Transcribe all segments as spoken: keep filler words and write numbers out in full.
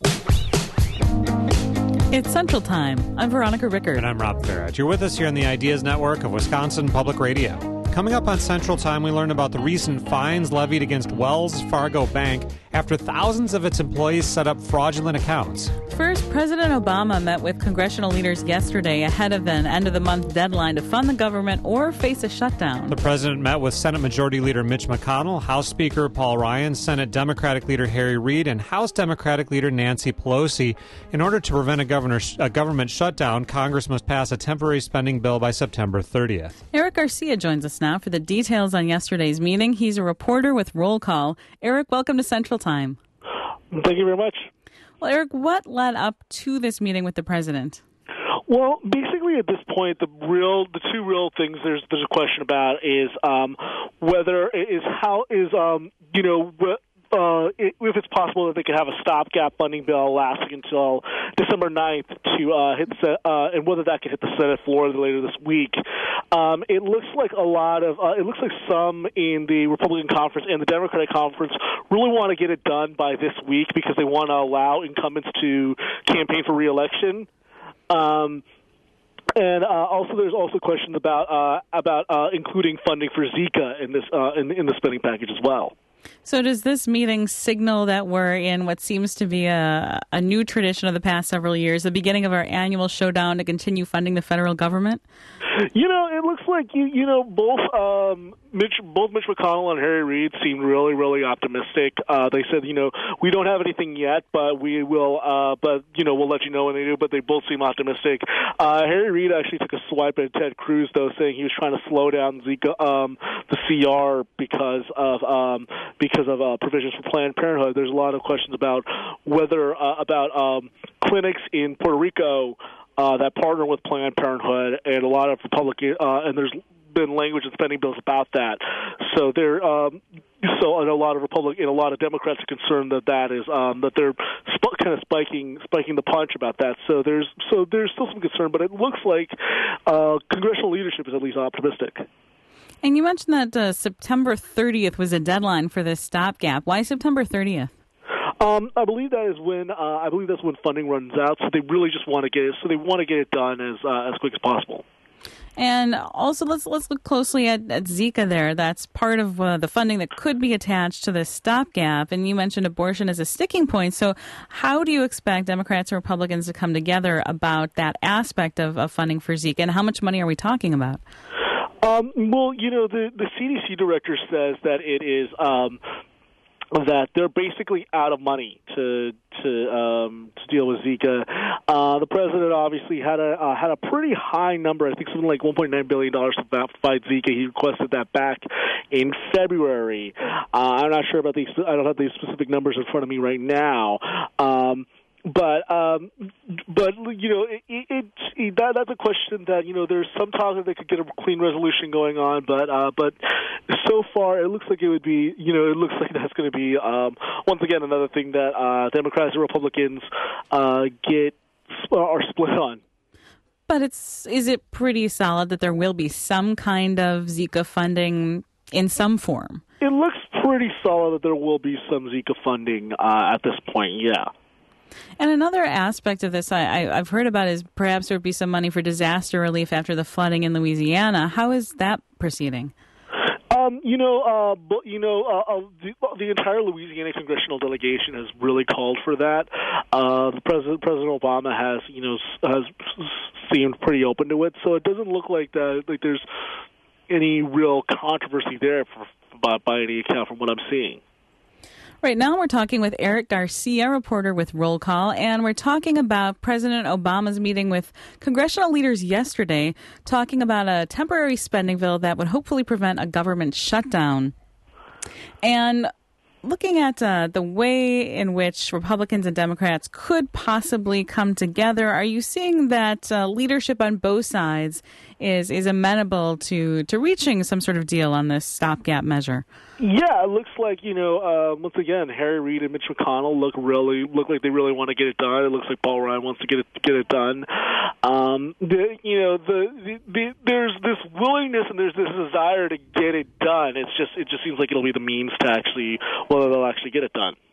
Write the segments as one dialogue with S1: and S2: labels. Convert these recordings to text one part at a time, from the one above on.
S1: It's Central Time. I'm Veronica Rickard.
S2: And I'm Rob Farage. You're with us here on the Ideas Network of Wisconsin Public Radio. Coming up on Central Time, we learn about the recent fines levied against Wells Fargo Bank after thousands of its employees set up fraudulent accounts.
S1: First, President Obama met with congressional leaders yesterday ahead of an end-of-the-month deadline to fund the government or face a shutdown.
S2: The president met with Senate Majority Leader Mitch McConnell, House Speaker Paul Ryan, Senate Democratic Leader Harry Reid, and House Democratic Leader Nancy Pelosi. In order to prevent a, governor, a government shutdown, Congress must pass a temporary spending bill by September thirtieth.
S1: Eric Garcia joins us now for the details on yesterday's meeting. He's a reporter with Roll Call. Eric, welcome to Central Time.
S3: Thank you very much.
S1: Well, Eric, what led up to this meeting with the president?
S3: Well, basically at this point, the real, the two real things there's there's a question about is um, whether is how is um, you know. Uh, if it's possible that they could have a stopgap funding bill lasting until December ninth to uh, hit the, uh, and whether that could hit the Senate floor later this week. Um, it looks like a lot of uh, it looks like some in the Republican conference and the Democratic conference really want to get it done by this week because they want to allow incumbents to campaign for re-election. Um, And uh, also, there's also questions about uh, about uh, including funding for Zika in this uh, in, in the spending package as well.
S1: So does this meeting signal that we're in what seems to be a, a new tradition of the past several years, the beginning of our annual showdown to continue funding the federal government?
S3: You know, it looks like you you know both um, Mitch both Mitch McConnell and Harry Reid seemed really really optimistic. Uh, they said, you know, we don't have anything yet, but we will. Uh, but you know, we'll let you know when they do. But they both seem optimistic. Uh, Harry Reid actually took a swipe at Ted Cruz, though, saying he was trying to slow down Zika, um, the C R because of um, because of uh, provisions for Planned Parenthood. There's a lot of questions about whether uh, about um, clinics in Puerto Rico Uh, that partner with Planned Parenthood, and a lot of Republican, uh, and there's been language and spending bills about that. So there, um, so and a lot of Republican, and a lot of Democrats are concerned that that is um, that they're sp- kind of spiking, spiking the punch about that. So there's, so there's still some concern, but it looks like uh, congressional leadership is at least optimistic.
S1: And you mentioned that uh, September thirtieth was a deadline for this stopgap. Why September thirtieth?
S3: Um, I believe that is when uh, I believe that's when funding runs out. So they really just want to get it. So they want to get it done as uh, as quick as possible.
S1: And also, let's let's look closely at, at Zika. There, that's part of uh, the funding that could be attached to this stopgap. And you mentioned abortion as a sticking point. So, how do you expect Democrats and Republicans to come together about that aspect of, of funding for Zika? And how much money are we talking about?
S3: Um, well, you know, the the C D C director says that it is. Um, that they're basically out of money to to um, to deal with Zika. Uh, the president obviously had a uh, had a pretty high number. I think something like one point nine billion dollars to fight Zika. He requested that back in February. Uh, I'm not sure about these. I don't have these specific numbers in front of me right now. Um, But, um, but you know, it, it, it, that, that's a question that, you know, there's some talk that they could get a clean resolution going on, but uh, but so far it looks like it would be, you know, it looks like that's going to be, um, once again, another thing that uh, Democrats and Republicans uh, get are split on.
S1: But it's is it pretty solid that there will be some kind of Zika funding in some form?
S3: It looks pretty solid that there will be some Zika funding uh, at this point, yeah.
S1: And another aspect of this I, I, I've heard about is perhaps there would be some money for disaster relief after the flooding in Louisiana. How is that proceeding?
S3: Um, you know, uh, but, you know, uh, uh, the, the entire Louisiana congressional delegation has really called for that. Uh, the president, President Obama, has, you know, has seemed pretty open to it. So it doesn't look like that. Like there's any real controversy there for, by, by any account from what I'm seeing.
S1: Right now we're talking with Eric Garcia, reporter with Roll Call, and we're talking about President Obama's meeting with congressional leaders yesterday, talking about a temporary spending bill that would hopefully prevent a government shutdown. And looking at uh, the way in which Republicans and Democrats could possibly come together, are you seeing that uh, leadership on both sides is is amenable to, to reaching some sort of deal on this stopgap measure?
S3: Yeah, it looks like, you know, uh, once again, Harry Reid and Mitch McConnell look really look like they really want to get it done. It looks like Paul Ryan wants to get it get it done. Um, the, you know, the, the, the there's this willingness and there's this desire to get it done. It's just it just seems like it'll be the means to actually whether they'll actually get it done.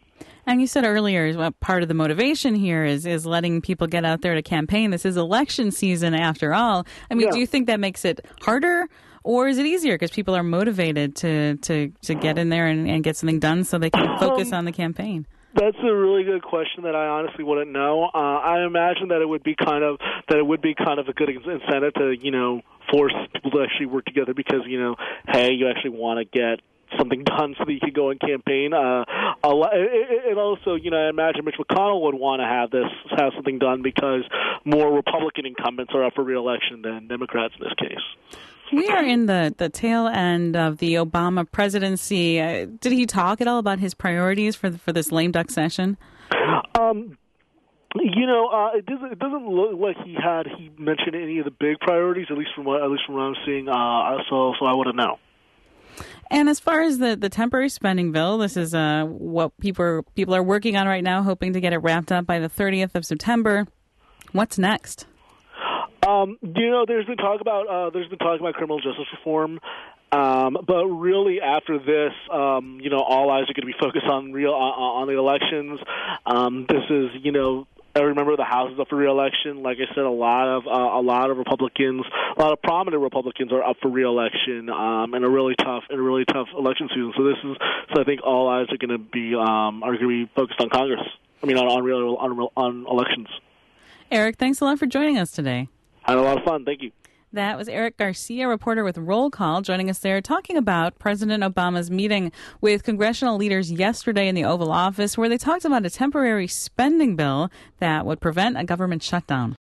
S1: And you said earlier, well, part of the motivation here is is letting people get out there to campaign. This is election season after all. I mean,
S3: yeah.
S1: do you think that makes it harder, or is it easier because people are motivated to, to, to get in there and, and get something done so they can focus
S3: um,
S1: on the campaign?
S3: That's a really good question that I honestly wouldn't know. Uh, I imagine that it would be kind of that it would be kind of a good incentive to, you know, force people to actually work together because, you know, hey, you actually want to get something done so that you can go and campaign. Uh, a lot, and also, you know, I imagine Mitch McConnell would want to have this, have something done because more Republican incumbents are up for re-election than Democrats in this case.
S1: We are in the, the tail end of the Obama presidency. Uh, did he talk at all about his priorities for for this lame duck session?
S3: Um, you know, uh, it doesn't it doesn't look like he had he mentioned any of the big priorities, at least from what at least from what I'm seeing. Uh, so so I wouldn't know.
S1: And as far as the, the temporary spending bill, this is uh, what people are, people are working on right now, hoping to get it wrapped up by the thirtieth of September. What's next?
S3: Um, you know, there's been talk about uh, there's been talk about criminal justice reform, um, but really after this, um, you know, all eyes are going to be focused on real uh, on the elections. Um, this is, you know. I remember the House is up for re-election. Like I said, a lot of uh, a lot of Republicans, a lot of prominent Republicans are up for re-election um, in a really tough in a really tough election season. So this is so I think all eyes are going to be um, are going to be focused on Congress. I mean, on on, real, on on elections.
S1: Eric, thanks a lot for joining us today.
S3: I had a lot of fun. Thank you.
S1: That was Eric Garcia, reporter with Roll Call, joining us there talking about President Obama's meeting with congressional leaders yesterday in the Oval Office, where they talked about a temporary spending bill that would prevent a government shutdown.